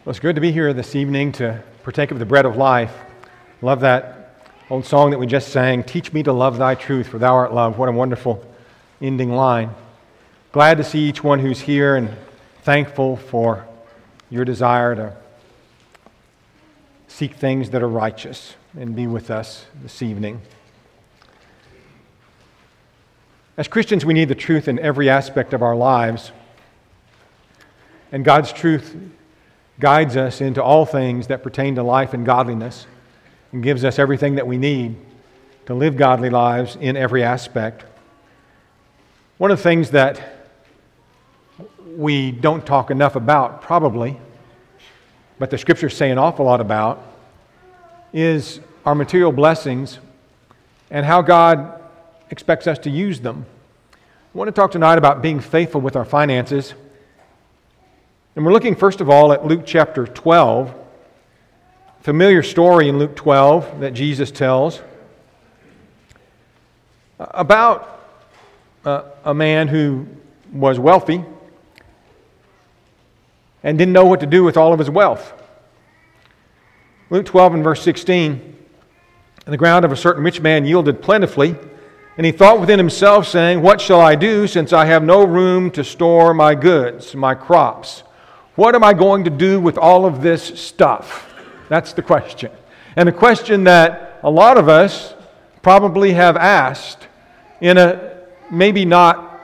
Well, it's good to be here this evening to partake of the bread of life. Love that old song that we just sang, "Teach me to love thy truth, for thou art love." What a wonderful ending line. Glad to see each one who's here and thankful for your desire to seek things that are righteous and be with us this evening. As Christians, we need the truth in every aspect of our lives, and God's truth guides us into all things that pertain to life and godliness and gives us everything that we need to live godly lives in every aspect. One of the things that we don't talk enough about, probably, but the Scriptures say an awful lot about, is our material blessings and how God expects us to use them. I want to talk tonight about being faithful with our finances. And we're looking first of all at Luke chapter 12, familiar story in Luke 12 that Jesus tells about a man who was wealthy and didn't know what to do with all of his wealth. Luke 12 and verse 16, "And the ground of a certain rich man yielded plentifully, and he thought within himself, saying, What shall I do, since I have no room to store my goods, my crops? What am I going to do with all of this stuff?" That's the question. And a question that a lot of us probably have asked in a maybe not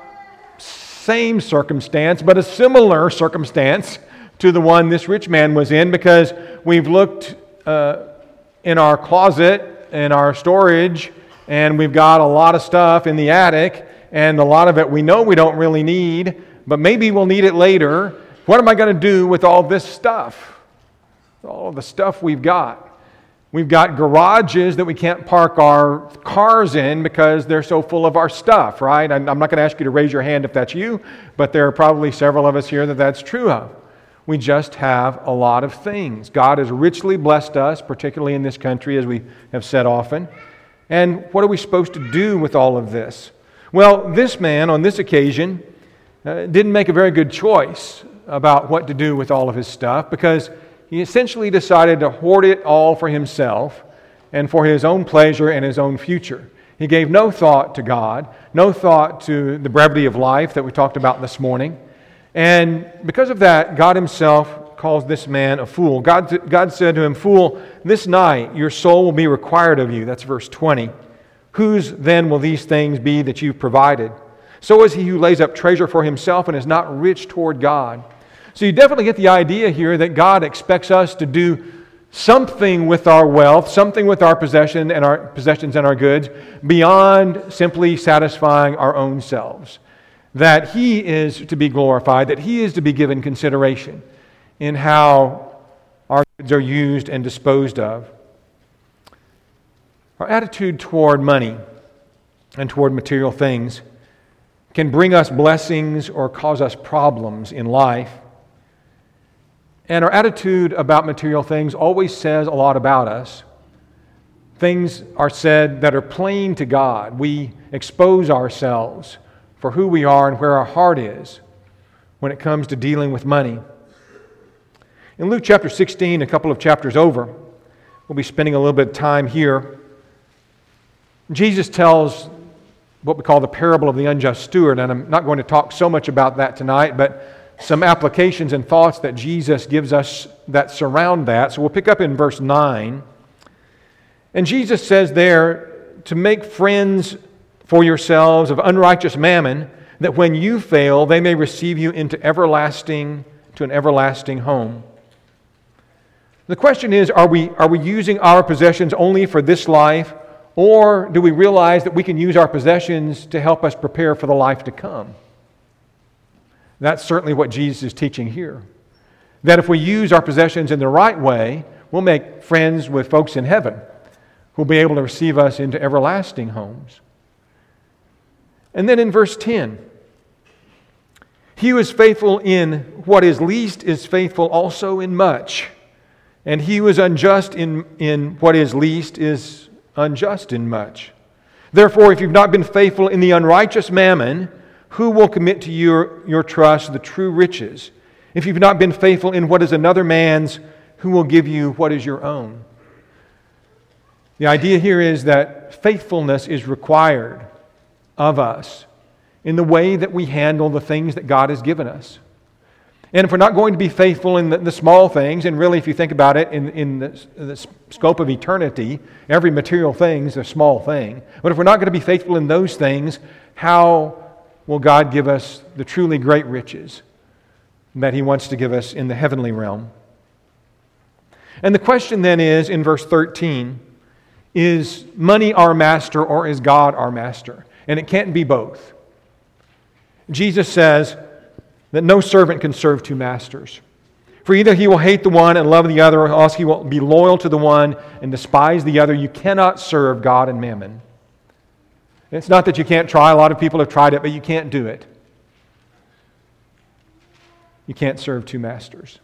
same circumstance, but a similar circumstance to the one this rich man was in, because we've looked in our closet, in our storage, and we've got a lot of stuff in the attic, and a lot of it we know we don't really need, but maybe we'll need it later. What am I going to do with all this stuff? All of the stuff we've got. We've got garages that we can't park our cars in because they're so full of our stuff, right? I'm not going to ask you to raise your hand if that's you, but there are probably several of us here that that's true of. We just have a lot of things. God has richly blessed us, particularly in this country, as we have said often. And what are we supposed to do with all of this? Well, this man, on this occasion, didn't make a very good choice about what to do with all of his stuff, because he essentially decided to hoard it all for himself and for his own pleasure and his own future. He gave no thought to God, no thought to the brevity of life that we talked about this morning. And because of that, God himself calls this man a fool. God said to him, "Fool, this night your soul will be required of you." That's verse 20. "Whose then will these things be that you've provided? So is he who lays up treasure for himself and is not rich toward God." So you definitely get the idea here that God expects us to do something with our wealth, something with our possessions and our goods, beyond simply satisfying our own selves. That He is to be glorified, that He is to be given consideration in how our goods are used and disposed of. Our attitude toward money and toward material things can bring us blessings or cause us problems in life. And our attitude about material things always says a lot about us. Things are said that are plain to God. We expose ourselves for who we are and where our heart is when it comes to dealing with money. In Luke chapter 16, a couple of chapters over, we'll be spending a little bit of time here. Jesus tells what we call the parable of the unjust steward, and I'm not going to talk so much about that tonight, but some applications and thoughts that Jesus gives us that surround that. So we'll pick up in verse 9. And Jesus says there to make friends for yourselves of unrighteous mammon, that when you fail, they may receive you into an everlasting home. The question is, are we using our possessions only for this life, or do we realize that we can use our possessions to help us prepare for the life to come? That's certainly what Jesus is teaching here. That if we use our possessions in the right way, we'll make friends with folks in heaven who'll be able to receive us into everlasting homes. And then in verse 10, "He who is faithful in what is least is faithful also in much. And he who is unjust in what is least is unjust in much. Therefore, if you've not been faithful in the unrighteous mammon, who will commit to your trust the true riches? If you've not been faithful in what is another man's, who will give you what is your own? The idea here is that faithfulness is required of us in the way that we handle the things that God has given us. And if we're not going to be faithful in the small things, and really if you think about it in the scope of eternity, every material thing is a small thing. But if we're not going to be faithful in those things, how will God give us the truly great riches that He wants to give us in the heavenly realm? And the question then is, in verse 13, is money our master or is God our master? And it can't be both. Jesus says that no servant can serve two masters. For either he will hate the one and love the other, or else he will be loyal to the one and despise the other. You cannot serve God and mammon. It's not that you can't try. A lot of people have tried it, but you can't do it. You can't serve two masters.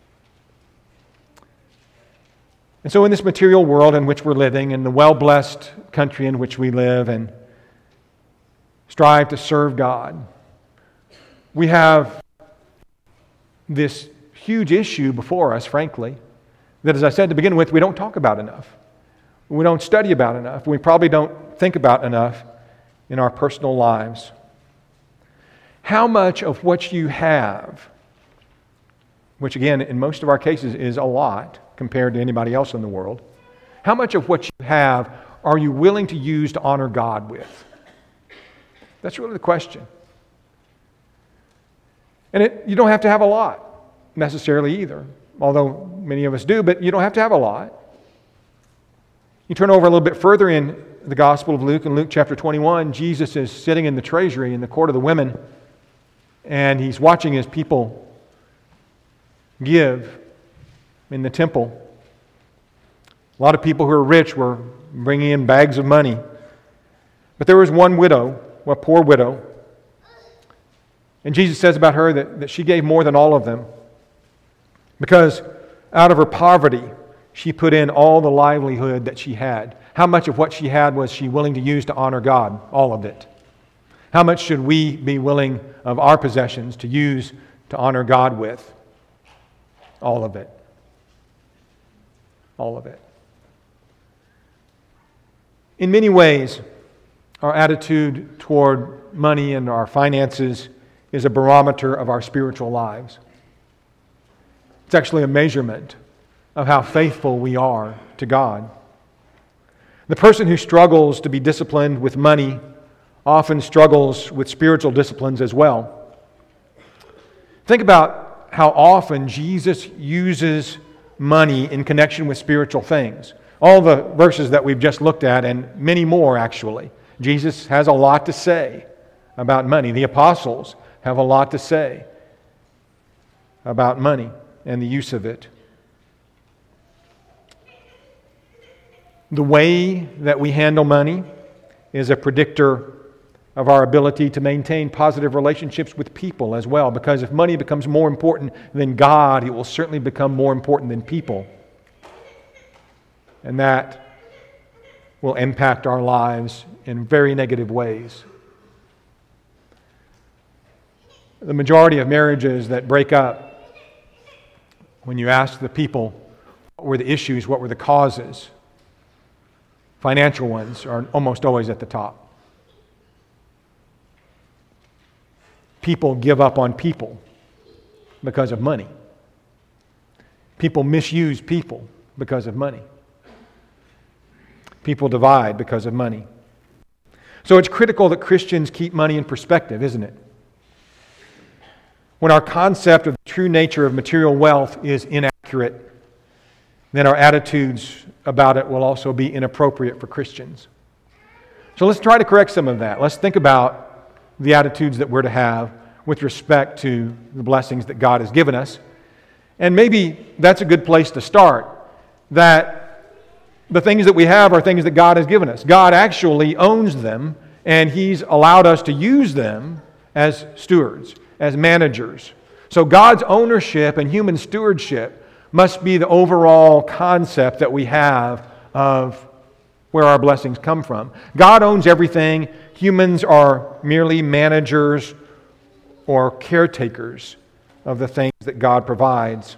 And so in this material world in which we're living, in the well-blessed country in which we live and strive to serve God, we have this huge issue before us, frankly, that, as I said to begin with, we don't talk about enough. We don't study about enough. We probably don't think about enough in our personal lives. How much of what you have, which again, in most of our cases is a lot compared to anybody else in the world, how much of what you have are you willing to use to honor God with? That's really the question. And you don't have to have a lot necessarily either, although many of us do, but you don't have to have a lot. You turn over a little bit further in the Gospel of Luke, in Luke chapter 21, Jesus is sitting in the treasury in the court of the women, and He's watching His people give in the temple. A lot of people who are rich were bringing in bags of money. But there was one widow, a poor widow, and Jesus says about her that she gave more than all of them because out of her poverty, she put in all the livelihood that she had. How much of what she had was she willing to use to honor God? All of it. How much should we be willing of our possessions to use to honor God with? All of it. All of it. In many ways, our attitude toward money and our finances is a barometer of our spiritual lives. It's actually a measurement of how faithful we are to God. The person who struggles to be disciplined with money often struggles with spiritual disciplines as well. Think about how often Jesus uses money in connection with spiritual things. All the verses that we've just looked at, and many more actually. Jesus has a lot to say about money. The apostles have a lot to say about money and the use of it. The way that we handle money is a predictor of our ability to maintain positive relationships with people as well, because if money becomes more important than God, it will certainly become more important than people. And that will impact our lives in very negative ways. The majority of marriages that break up, when you ask the people what were the issues, what were the causes, financial ones are almost always at the top. People give up on people because of money. People misuse people because of money. People divide because of money. So it's critical that Christians keep money in perspective, isn't it? When our concept of the true nature of material wealth is inaccurate, then our attitudes about it will also be inappropriate for Christians. So let's try to correct some of that. Let's think about the attitudes that we're to have with respect to the blessings that God has given us. And maybe that's a good place to start, that the things that we have are things that God has given us. God actually owns them, and He's allowed us to use them as stewards, as managers. So God's ownership and human stewardship must be the overall concept that we have of where our blessings come from. God owns everything. Humans are merely managers or caretakers of the things that God provides.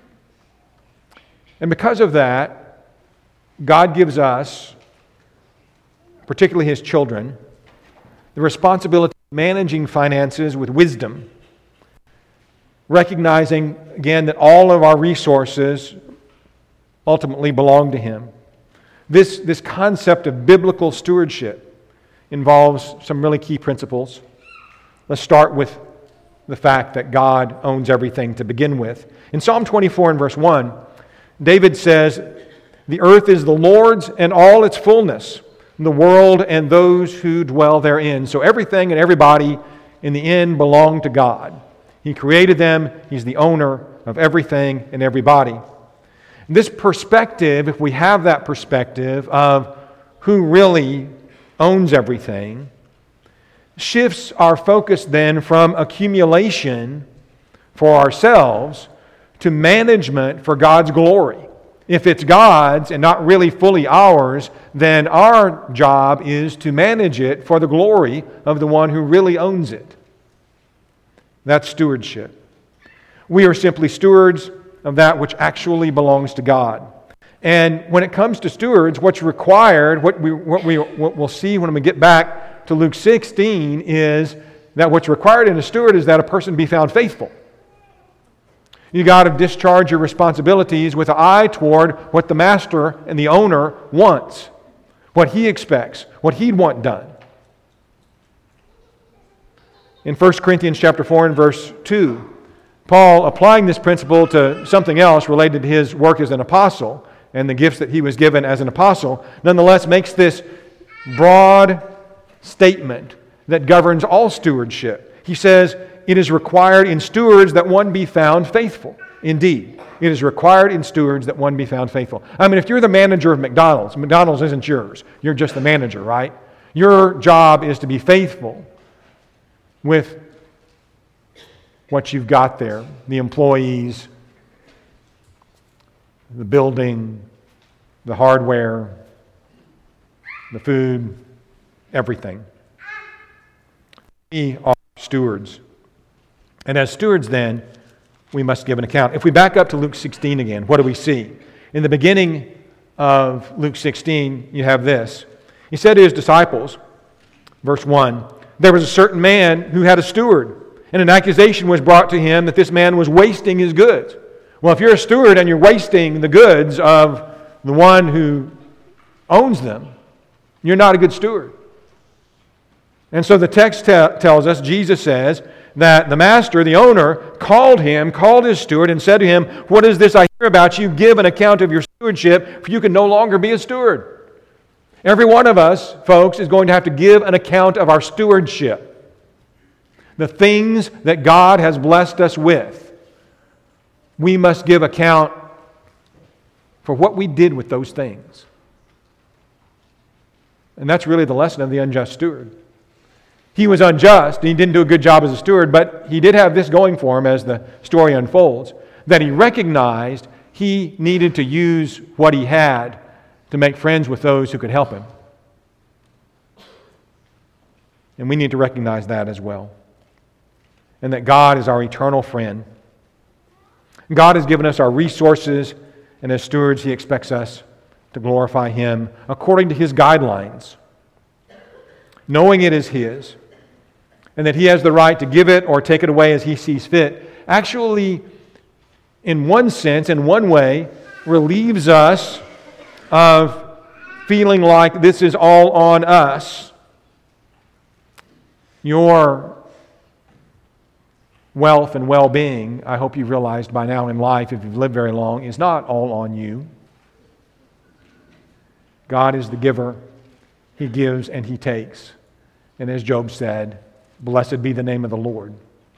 And because of that, God gives us, particularly His children, the responsibility of managing finances with wisdom, recognizing, again, that all of our resources ultimately belong to Him. This concept of biblical stewardship involves some really key principles. Let's start with the fact that God owns everything to begin with. In Psalm 24 and verse 1, David says, "The earth is the Lord's and all its fullness, the world and those who dwell therein." So everything and everybody in the end belong to God. He created them. He's the owner of everything and everybody. This perspective, if we have that perspective of who really owns everything, shifts our focus then from accumulation for ourselves to management for God's glory. If it's God's and not really fully ours, then our job is to manage it for the glory of the one who really owns it. That's stewardship. We are simply stewards of that which actually belongs to God. And when it comes to stewards, what's required, what we'll see when we get back to Luke 16 is that what's required in a steward is that a person be found faithful. You got to discharge your responsibilities with an eye toward what the master and the owner wants, what he expects, what he'd want done. In 1 Corinthians chapter 4 and verse 2, Paul, applying this principle to something else related to his work as an apostle and the gifts that he was given as an apostle, nonetheless makes this broad statement that governs all stewardship. He says, "It is required in stewards that one be found faithful." Indeed, it is required in stewards that one be found faithful. I mean, if you're the manager of McDonald's isn't yours. You're just the manager, right? Your job is to be faithful with what you've got there, the employees, the building, the hardware, the food, everything. We are stewards. And as stewards then, we must give an account. If we back up to Luke 16 again, what do we see? In the beginning of Luke 16, you have this. He said to his disciples, verse 1, "There was a certain man who had a steward, and an accusation was brought to him that this man was wasting his goods." Well, if you're a steward and you're wasting the goods of the one who owns them, you're not a good steward. And so the text tells us, Jesus says, that the master, the owner, called his steward and said to him, "What is this I hear about you? Give an account of your stewardship, for you can no longer be a steward." Every one of us, folks, is going to have to give an account of our stewardship. The things that God has blessed us with, we must give account for what we did with those things. And that's really the lesson of the unjust steward. He was unjust, and he didn't do a good job as a steward, but he did have this going for him as the story unfolds, that he recognized he needed to use what he had to make friends with those who could help him. And we need to recognize that as well. And that God is our eternal friend. God has given us our resources, and as stewards, He expects us to glorify Him according to His guidelines, knowing it is His, and that He has the right to give it or take it away as He sees fit. Actually, in one sense, in one way, relieves us of feeling like this is all on us. Your wealth and well-being, I hope you've realized by now in life, if you've lived very long, is not all on you. God is the giver. He gives and He takes. And as Job said, "Blessed be the name of the Lord."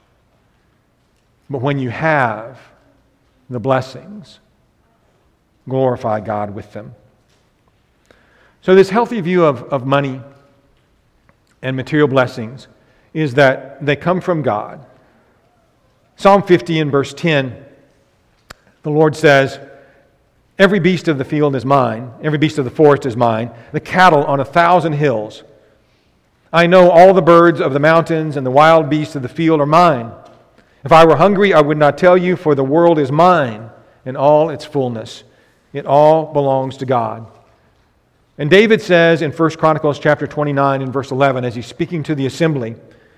But when you have the blessings, glorify God with them. So this healthy view of money and material blessings is that they come from God. Psalm 50 and verse 10, the Lord says, "Every beast of the field is mine, every beast of the forest is mine, the cattle on 1,000 hills. I know all the birds of the mountains and the wild beasts of the field are mine. If I were hungry, I would not tell you, for the world is mine and all its fullness. It all belongs to God. And David says in 1 Chronicles chapter 29 and verse 11, as he's speaking to the assembly,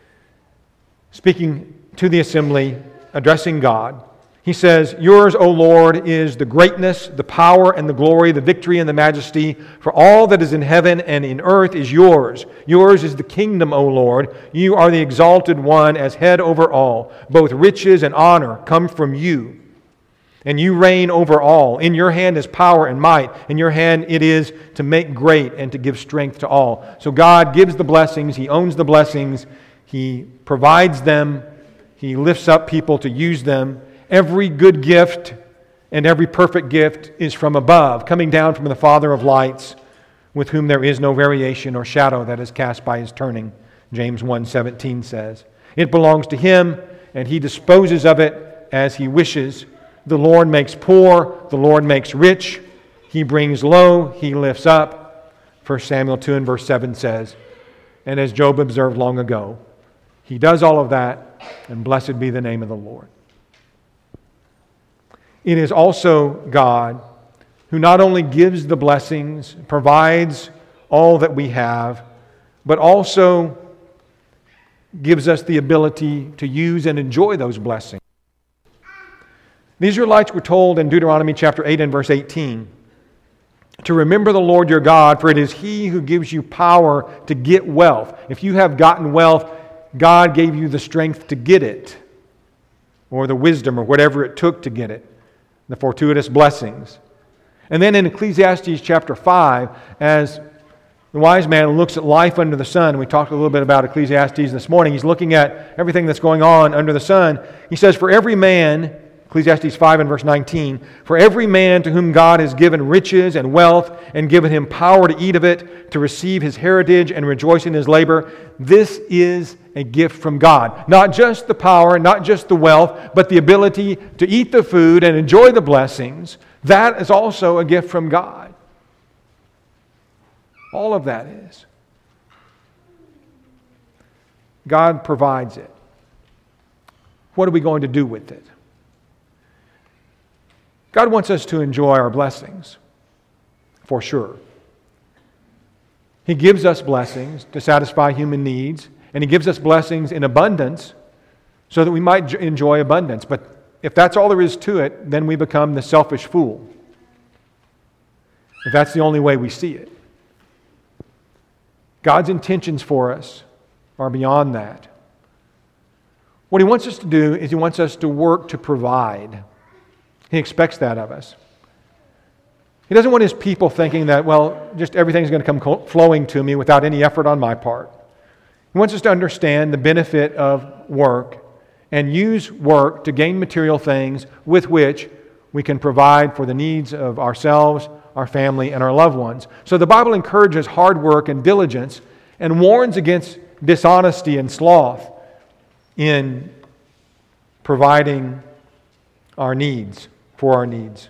addressing God, he says, Yours, O Lord, is the greatness, the power, and the glory, the victory, and the majesty. For all that is in heaven and in earth is yours. Yours is the kingdom, O Lord. You are the exalted one as head over all. Both riches and honor come from you. And you reign over all. In your hand is power and might. In your hand it is to make great and to give strength to all. So God gives the blessings. He owns the blessings. He provides them. He lifts up people to use them. Every good gift and every perfect gift is from above, coming down from the Father of lights, with whom there is no variation or shadow that is cast by His turning, James 1:17 says. It belongs to Him, and He disposes of it as He wishes. The Lord makes poor, the Lord makes rich. He brings low, He lifts up. 1 Samuel 2 and verse 7 says, and as Job observed long ago, He does all of that, and blessed be the name of the Lord. It is also God who not only gives the blessings, provides all that we have, but also gives us the ability to use and enjoy those blessings. The Israelites were told in Deuteronomy chapter 8 and verse 18 to remember the Lord your God, for it is He who gives you power to get wealth. If you have gotten wealth, God gave you the strength to get it, or the wisdom, or whatever it took to get it. The fortuitous blessings. And then in Ecclesiastes chapter 5, as the wise man looks at life under the sun, we talked a little bit about Ecclesiastes this morning, he's looking at everything that's going on under the sun. He says, for every man, Ecclesiastes 5 and verse 19, for every man to whom God has given riches and wealth and given him power to eat of it, to receive his heritage and rejoice in his labor, this is a gift from God. Not just the power, not just the wealth, but the ability to eat the food and enjoy the blessings. That is also a gift from God. All of that is. God provides it. What are we going to do with it? God wants us to enjoy our blessings, for sure. He gives us blessings to satisfy human needs, and He gives us blessings in abundance so that we might enjoy abundance. But if that's all there is to it, then we become the selfish fool. If that's the only way we see it. God's intentions for us are beyond that. What He wants us to do is He wants us to work to provide. He expects that of us. He doesn't want His people thinking that, well, just everything's going to come flowing to me without any effort on my part. He wants us to understand the benefit of work and use work to gain material things with which we can provide for the needs of ourselves, our family, and our loved ones. So the Bible encourages hard work and diligence and warns against dishonesty and sloth in providing our needs, for our needs.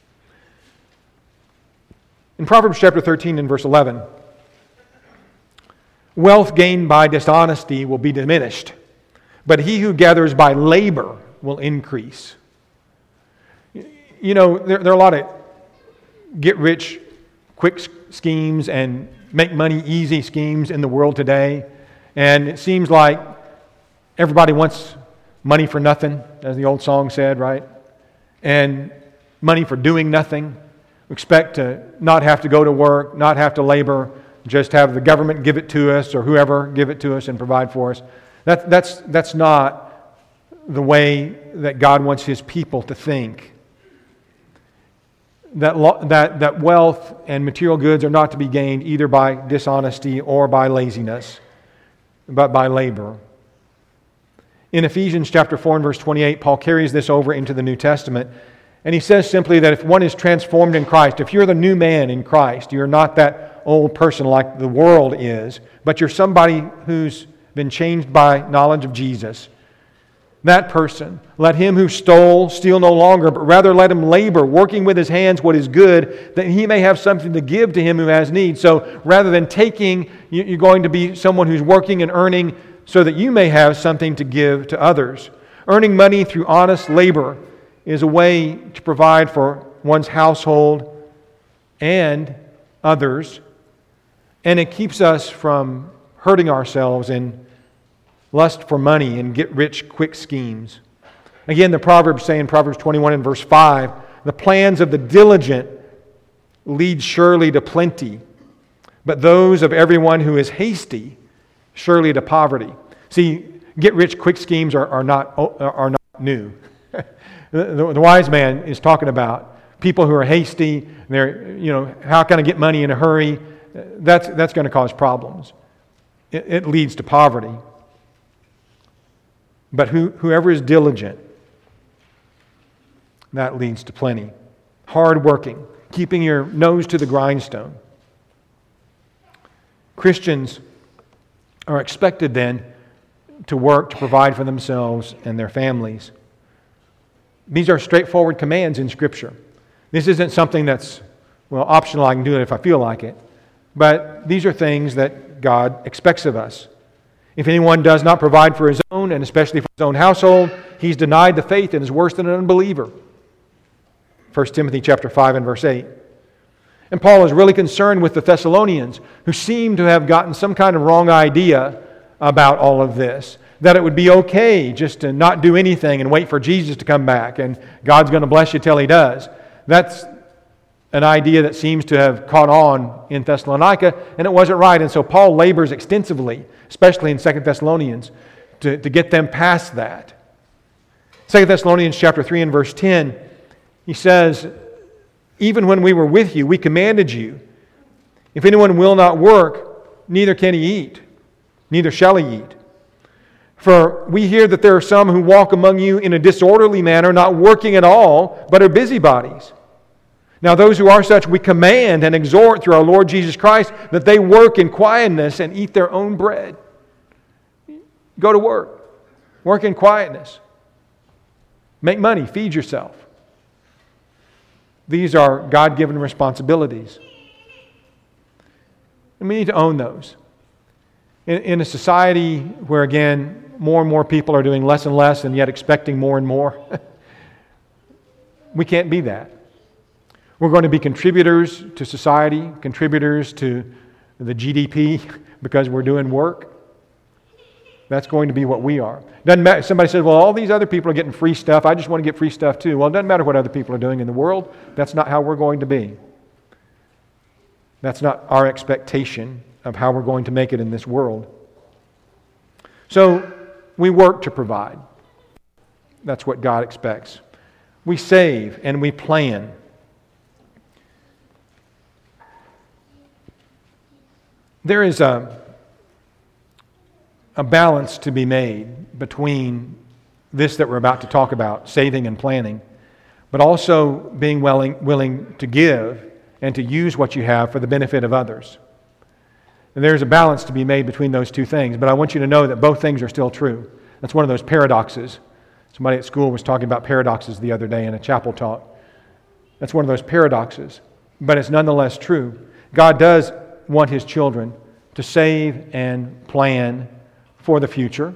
In Proverbs chapter 13 and verse 11, wealth gained by dishonesty will be diminished, but he who gathers by labor will increase. You know, there are a lot of get-rich-quick schemes and make-money-easy schemes in the world today, and it seems like everybody wants money for nothing, as the old song said, right? And money for doing nothing. We expect to not have to go to work, not have to labor, just have the government give it to us or whoever give it to us and provide for us. That's not the way that God wants His people to think. That wealth and material goods are not to be gained either by dishonesty or by laziness, but by labor. In Ephesians chapter 4 and verse 28, Paul carries this over into the New Testament. And he says simply that if one is transformed in Christ, if you're the new man in Christ, you're not that old person like the world is, but you're somebody who's been changed by knowledge of Jesus. That person, let him who stole steal no longer, but rather let him labor, working with his hands what is good, that he may have something to give to him who has need. So rather than taking, you're going to be someone who's working and earning so that you may have something to give to others. Earning money through honest labor is a way to provide for one's household and others, and it keeps us from hurting ourselves in lust for money and get-rich-quick schemes. Again, the Proverbs say in Proverbs 21 and verse 5, the plans of the diligent lead surely to plenty, but those of everyone who is hasty surely to poverty. See, get-rich-quick schemes are not new. The wise man is talking about people who are hasty. They're, how can I get money in a hurry? That's going to cause problems. It leads to poverty. But whoever is diligent, that leads to plenty. Hard-working, keeping your nose to the grindstone. Christians are expected then to work to provide for themselves and their families. These are straightforward commands in Scripture. This isn't something that's, optional. I can do it if I feel like it. But these are things that God expects of us. If anyone does not provide for his own, and especially for his own household, he's denied the faith and is worse than an unbeliever. 1 Timothy chapter 5 and verse 8. And Paul is really concerned with the Thessalonians, who seem to have gotten some kind of wrong idea about all of this. That it would be okay just to not do anything and wait for Jesus to come back, and God's going to bless you till He does. That's an idea that seems to have caught on in Thessalonica, and it wasn't right. And so Paul labors extensively, especially in 2 Thessalonians, to get them past that. 2 Thessalonians chapter 3 and verse 10, he says, even when we were with you, we commanded you, if anyone will not work, neither can he eat, neither shall he eat. For we hear that there are some who walk among you in a disorderly manner, not working at all, but are busybodies. Now those who are such we command and exhort through our Lord Jesus Christ that they work in quietness and eat their own bread. Go to work. Work in quietness. Make money. Feed yourself. These are God-given responsibilities. And we need to own those. In a society where, again, more and more people are doing less and less and yet expecting more and more, we can't be that. We're going to be contributors to society, contributors to the GDP because we're doing work. That's going to be what we are. Doesn't matter. Somebody says, well, all these other people are getting free stuff. I just want to get free stuff too. Well, it doesn't matter what other people are doing in the world. That's not how we're going to be. That's not our expectation of how we're going to make it in this world. So we work to provide. That's what God expects. We save and we plan. There is a balance to be made between this that we're about to talk about, saving and planning, but also being willing to give and to use what you have for the benefit of others. And there's a balance to be made between those two things, but I want you to know that both things are still true. That's one of those paradoxes. Somebody at school was talking about paradoxes the other day in a chapel talk. That's one of those paradoxes, but it's nonetheless true. God does want His children to save and plan for the future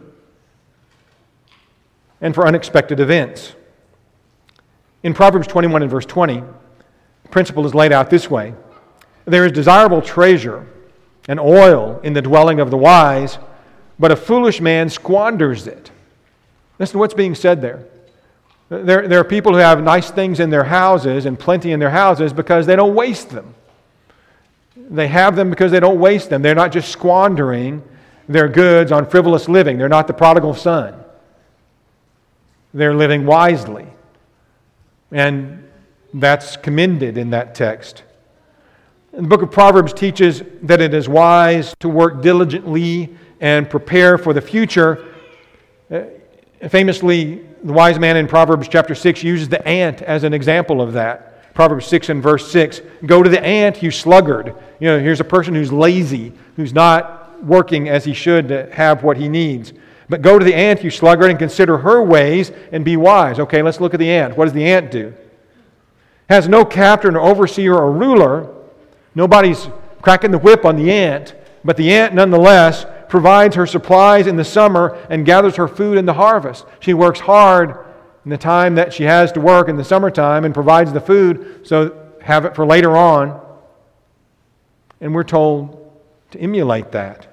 and for unexpected events. In Proverbs 21 and verse 20, the principle is laid out this way. There is desirable treasure and oil in the dwelling of the wise, but a foolish man squanders it. Listen to what's being said there. There are people who have nice things in their houses and plenty in their houses because they don't waste them. They have them because they don't waste them. They're not just squandering their goods on frivolous living. They're not the prodigal son. They're living wisely. And that's commended in that text. The book of Proverbs teaches that it is wise to work diligently and prepare for the future. Famously, the wise man in Proverbs chapter 6 uses the ant as an example of that. Proverbs 6 and verse 6, go to the ant, you sluggard. Here's a person who's lazy, who's not working as he should to have what he needs. But go to the ant, you sluggard, and consider her ways and be wise. Okay, let's look at the ant. What does the ant do? Has no captain or overseer or ruler. Nobody's cracking the whip on the ant, but the ant nonetheless that provides her supplies in the summer and gathers her food in the harvest. She works hard in the time that she has to work in the summertime and provides the food, so have it for later on. And we're told to emulate that.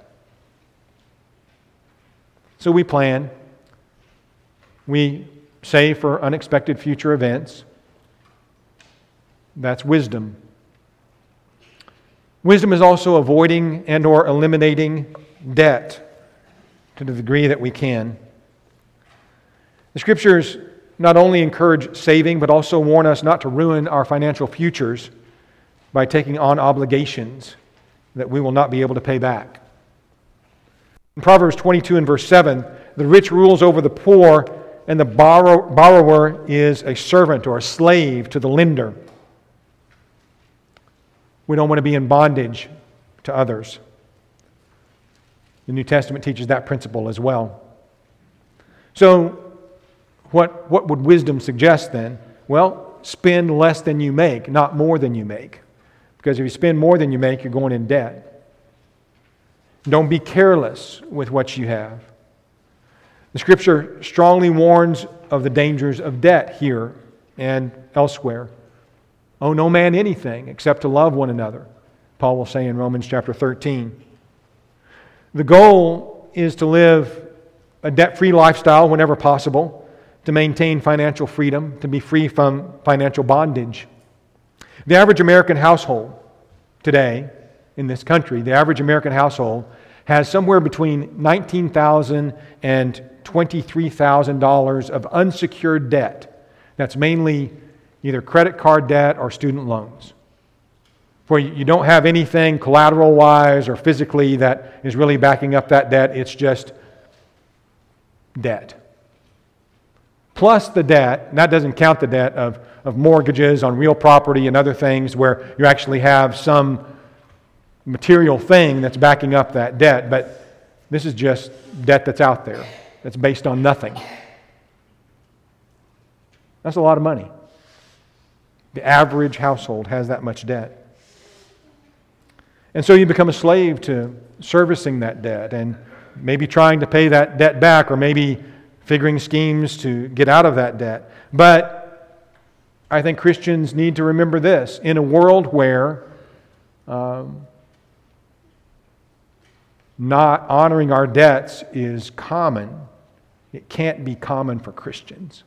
So we plan. We save for unexpected future events. That's wisdom. Wisdom is also avoiding and or eliminating debt to the degree that we can. The Scriptures not only encourage saving, but also warn us not to ruin our financial futures by taking on obligations that we will not be able to pay back. In Proverbs 22 and verse 7, the rich rules over the poor, and the borrower is a servant or a slave to the lender. We don't want to be in bondage to others. The New Testament teaches that principle as well. So, what would wisdom suggest then? Well, spend less than you make, not more than you make. Because if you spend more than you make, you're going in debt. Don't be careless with what you have. The Scripture strongly warns of the dangers of debt here and elsewhere. Owe no man anything except to love one another, Paul will say in Romans chapter 13. The goal is to live a debt-free lifestyle whenever possible, to maintain financial freedom, to be free from financial bondage. The average American household today in this country, the average American household has somewhere between $19,000 and $23,000 of unsecured debt. That's mainly either credit card debt or student loans, where you don't have anything collateral-wise or physically that is really backing up that debt. It's just debt. Plus the debt, and that doesn't count the debt of mortgages on real property and other things where you actually have some material thing that's backing up that debt, but this is just debt that's out there, that's based on nothing. That's a lot of money. The average household has that much debt. And so you become a slave to servicing that debt and maybe trying to pay that debt back or maybe figuring schemes to get out of that debt. But I think Christians need to remember this. In a world where not honoring our debts is common, it can't be common for Christians.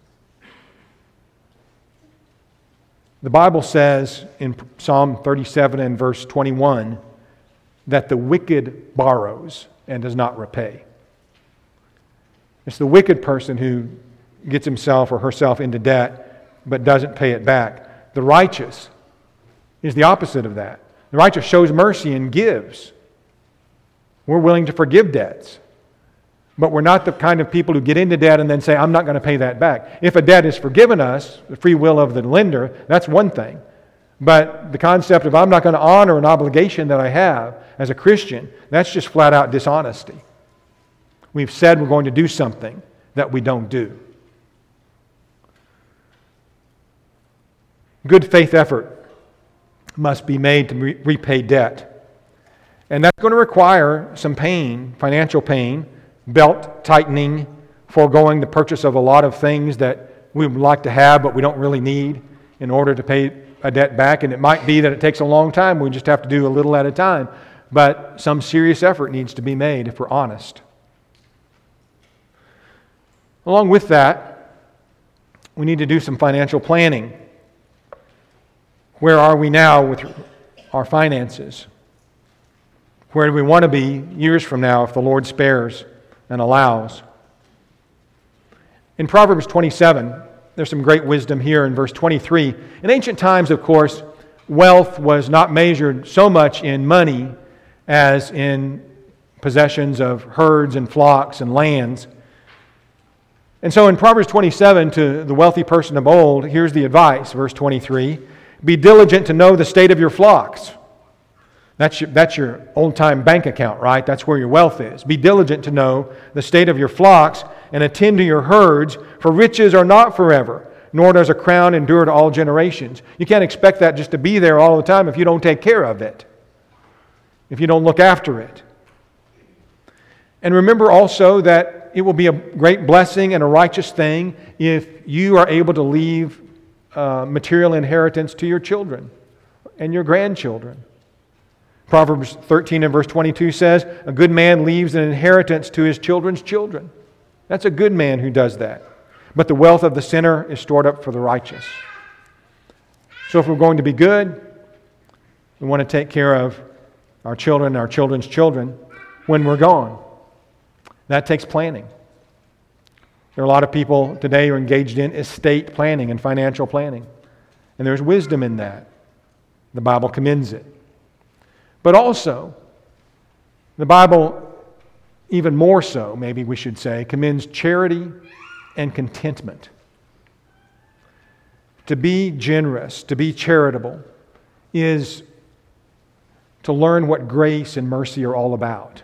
The Bible says in Psalm 37 and verse 21 that the wicked borrows and does not repay. It's the wicked person who gets himself or herself into debt but doesn't pay it back. The righteous is the opposite of that. The righteous shows mercy and gives. We're willing to forgive debts. But we're not the kind of people who get into debt and then say, I'm not going to pay that back. If a debt is forgiven us, the free will of the lender, that's one thing. But the concept of I'm not going to honor an obligation that I have as a Christian, that's just flat out dishonesty. We've said we're going to do something that we don't do. Good faith effort must be made to repay debt. And that's going to require some pain, financial pain, belt tightening, foregoing the purchase of a lot of things that we would like to have but we don't really need in order to pay a debt back. And it might be that it takes a long time. We just have to do a little at a time. But some serious effort needs to be made if we're honest. Along with that, we need to do some financial planning. Where are we now with our finances? Where do we want to be years from now if the Lord spares and allows? In Proverbs 27, there's some great wisdom here in verse 23. In ancient times, of course, wealth was not measured so much in money as in possessions of herds and flocks and lands. And so in Proverbs 27, to the wealthy person of old, here's the advice, verse 23. Be diligent to know the state of your flocks. That's your old-time bank account, right? That's where your wealth is. Be diligent to know the state of your flocks and attend to your herds, for riches are not forever, nor does a crown endure to all generations. You can't expect that just to be there all the time if you don't take care of it, if you don't look after it. And remember also that it will be a great blessing and a righteous thing if you are able to leave material inheritance to your children and your grandchildren. Proverbs 13 and verse 22 says, a good man leaves an inheritance to his children's children. That's a good man who does that. But the wealth of the sinner is stored up for the righteous. So if we're going to be good, we want to take care of our children and our children's children when we're gone. That takes planning. There are a lot of people today who are engaged in estate planning and financial planning. And there's wisdom in that. The Bible commends it. But also, the Bible, even more so, maybe we should say, commends charity and contentment. To be generous, to be charitable, is to learn what grace and mercy are all about.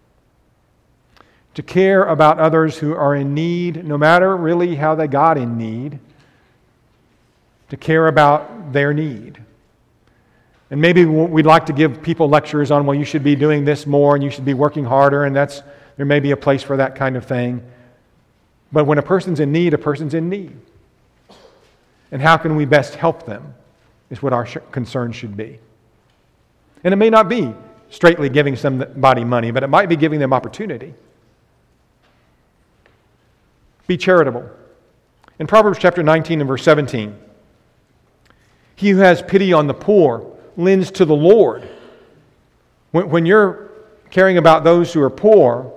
To care about others who are in need, no matter really how they got in need, to care about their need. And maybe we'd like to give people lectures on, well, you should be doing this more and you should be working harder, and there may be a place for that kind of thing. But when a person's in need, a person's in need. And how can we best help them is what our concern should be. And it may not be straightly giving somebody money, but it might be giving them opportunity. Be charitable. In Proverbs chapter 19 and verse 17, he who has pity on the poor lends to the Lord. When you're caring about those who are poor,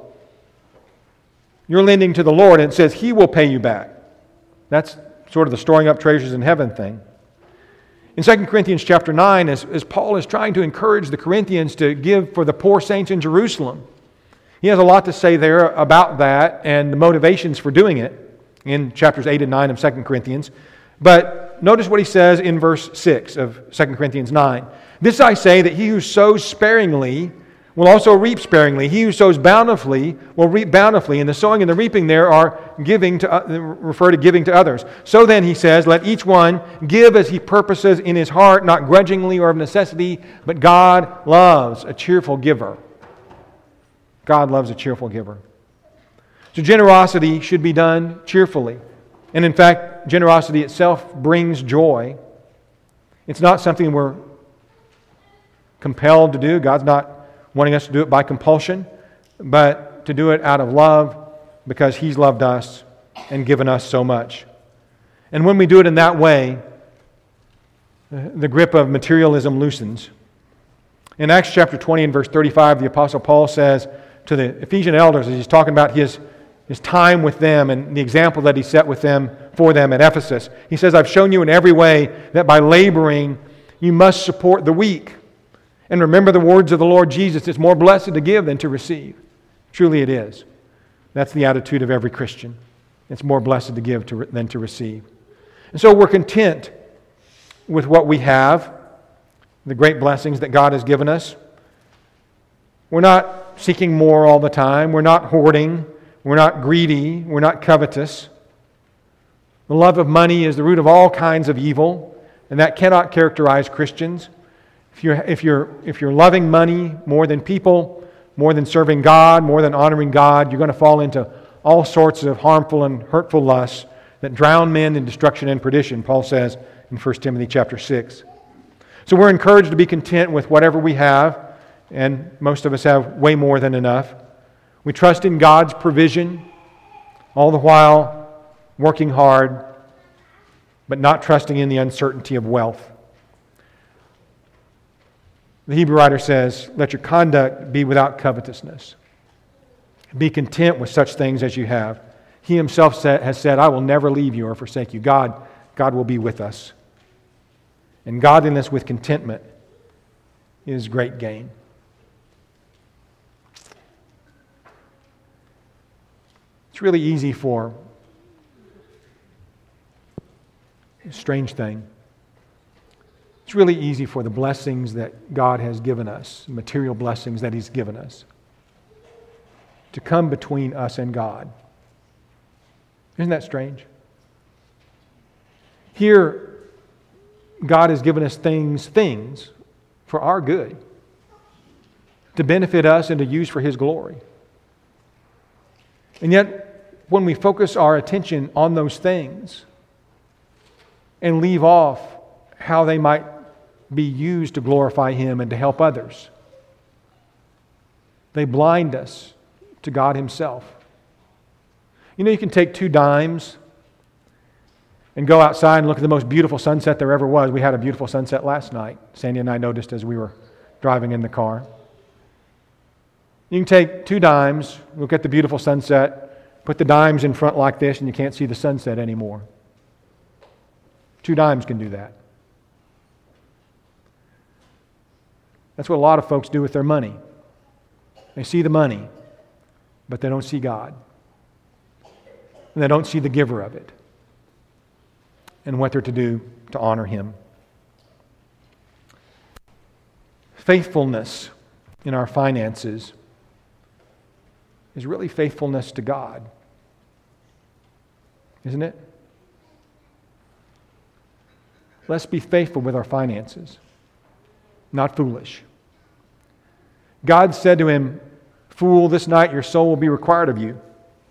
you're lending to the Lord, and it says He will pay you back. That's sort of the storing up treasures in heaven thing. In 2 Corinthians chapter 9, as Paul is trying to encourage the Corinthians to give for the poor saints in Jerusalem, he has a lot to say there about that and the motivations for doing it in chapters 8 and 9 of 2 Corinthians. But notice what he says in verse 6 of 2 Corinthians 9. This I say, that he who sows sparingly will also reap sparingly. He who sows bountifully will reap bountifully. And the sowing and the reaping there are refer to giving to others. So then, he says, let each one give as he purposes in his heart, not grudgingly or of necessity, but God loves a cheerful giver. God loves a cheerful giver. So generosity should be done cheerfully. And in fact, generosity itself brings joy. It's not something we're compelled to do. God's not wanting us to do it by compulsion, but to do it out of love because He's loved us and given us so much. And when we do it in that way, the grip of materialism loosens. In Acts chapter 20 and verse 35, the Apostle Paul says to the Ephesian elders, as he's talking about his time with them and the example that he set with them for them at Ephesus, he says, I've shown you in every way that by laboring you must support the weak. And remember the words of the Lord Jesus, it's more blessed to give than to receive. Truly it is. That's the attitude of every Christian. It's more blessed to give than to receive. And so we're content with what we have, the great blessings that God has given us. We're not seeking more all the time. We're not hoarding. We're not greedy. We're not covetous. The love of money is the root of all kinds of evil, and that cannot characterize Christians. If you're loving money more than people, more than serving God, more than honoring God, you're going to fall into all sorts of harmful and hurtful lusts that drown men in destruction and perdition, Paul says in 1 Timothy chapter 6. So we're encouraged to be content with whatever we have, and most of us have way more than enough. We trust in God's provision, all the while working hard, but not trusting in the uncertainty of wealth. The Hebrew writer says, let your conduct be without covetousness. Be content with such things as you have. He himself has said, I will never leave you or forsake you. God will be with us. And godliness with contentment is great gain. It's really easy for a strange thing. It's really easy for the blessings that God has given us, material blessings that He's given us, to come between us and God. Isn't that strange? Here, God has given us things for our good, to benefit us and to use for His glory. And yet, when we focus our attention on those things and leave off how they might be used to glorify Him and to help others, they blind us to God Himself. You know, you can take 2 dimes and go outside and look at the most beautiful sunset there ever was. We had a beautiful sunset last night. Sandy and I noticed as we were driving in the car. You can take 2 dimes, look at the beautiful sunset, put the dimes in front like this, and you can't see the sunset anymore. 2 dimes can do that. That's what a lot of folks do with their money. They see the money, but they don't see God. And they don't see the giver of it and what they're to do to honor Him. Faithfulness in our finances is really faithfulness to God, isn't it? Let's be faithful with our finances, not foolish. God said to him, "Fool, this night your soul will be required of you."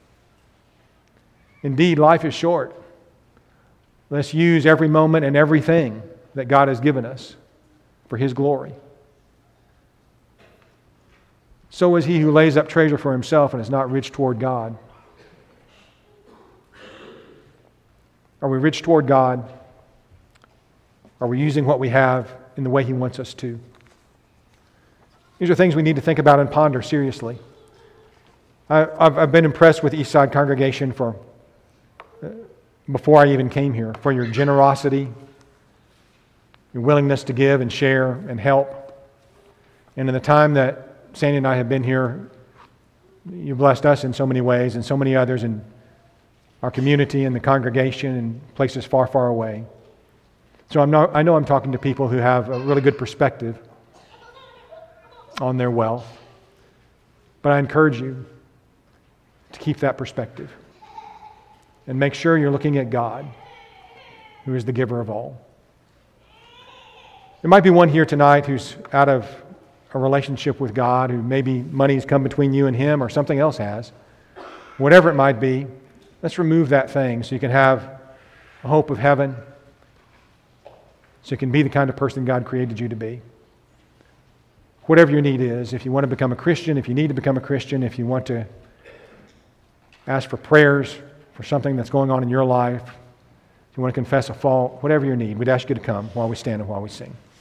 Indeed, life is short. Let's use every moment and everything that God has given us for His glory. So is he who lays up treasure for himself and is not rich toward God. Are we rich toward God? Are we using what we have in the way He wants us to? These are things we need to think about and ponder seriously. I've been impressed with Eastside congregation before I even came here, for your generosity, your willingness to give and share and help. And in the time that Sandy and I have been here, you blessed us in so many ways and so many others in our community and the congregation and places far, far away. So I know I'm talking to people who have a really good perspective on their wealth. But I encourage you to keep that perspective and make sure you're looking at God, who is the giver of all. There might be one here tonight who's out of a relationship with God, who maybe money's come between you and Him or something else has. Whatever it might be, let's remove that thing so you can have a hope of heaven, so you can be the kind of person God created you to be. Whatever your need is, if you want to become a Christian, if you need to become a Christian, if you want to ask for prayers for something that's going on in your life, if you want to confess a fault, whatever your need, we'd ask you to come while we stand and while we sing.